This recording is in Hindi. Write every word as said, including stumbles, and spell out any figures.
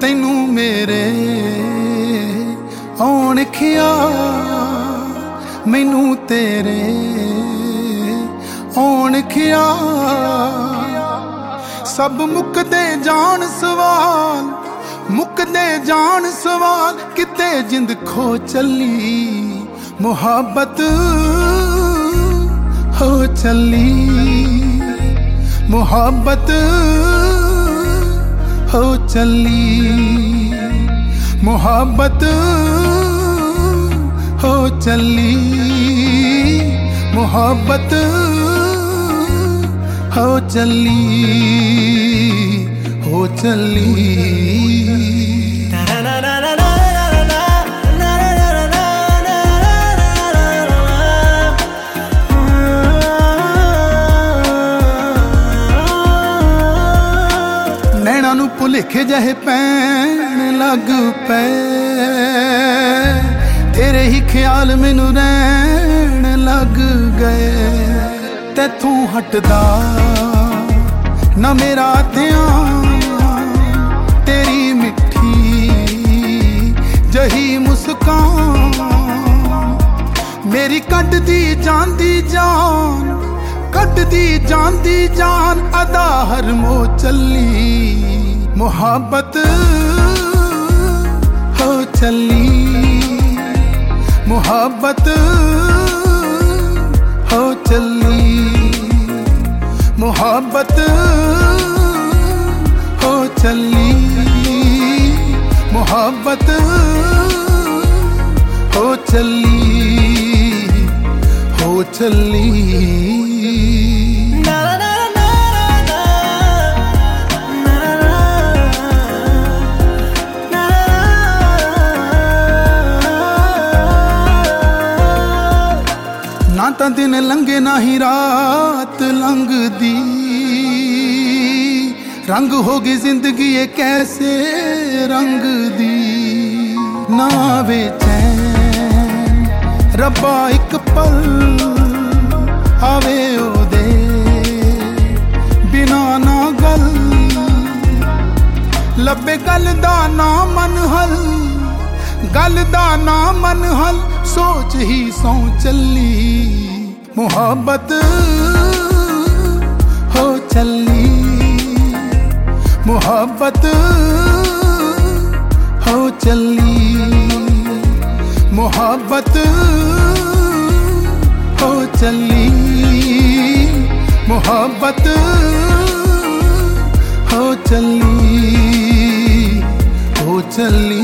तैनू मेरे आउण खिया मैनू तेरे आउण खिया सब मुकदे जान सवाल मुकदे जान सवाल किते जिंद खो चली मुहब्बत हो चली मुहब्बत हो चली मुहब्बत हो चली मुहब्बत हो चली हो चली। नैना नू भुलेखे जहे पैन लग पे तेरे ही ख्याल मैनू रैन लग गए तैथू हटदा ना मेरा ध्यान तेरी मिठी जही मुस्कान मेरी कट दी जांदी जान कट दी जांदी जान अदा हर मो चली मुहब्बत हो चली मुहब्बत हो चली मुहब्बत हो चली मुहब्बत हो चली हो चली। ना तां दिन लंघे ना ही रात लंघदी रंग होगी जिंदगी ये कैसे रंग दी ना वे चैन रब्बा एक पल आवे ओदे बिना ना गल लब्बे गल दा ना मन हल गल दा ना मन हल सोच ही सौ चली मुहब्बत हो चली मुहब्बत हो चली मुहब्बत हो चली मुहब्बत हो चली हो चली।